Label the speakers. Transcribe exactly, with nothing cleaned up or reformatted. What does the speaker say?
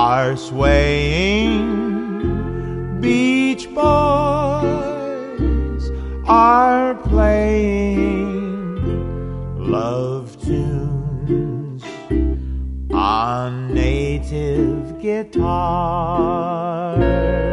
Speaker 1: are swaying, beach boys are playing love tunes on native guitars.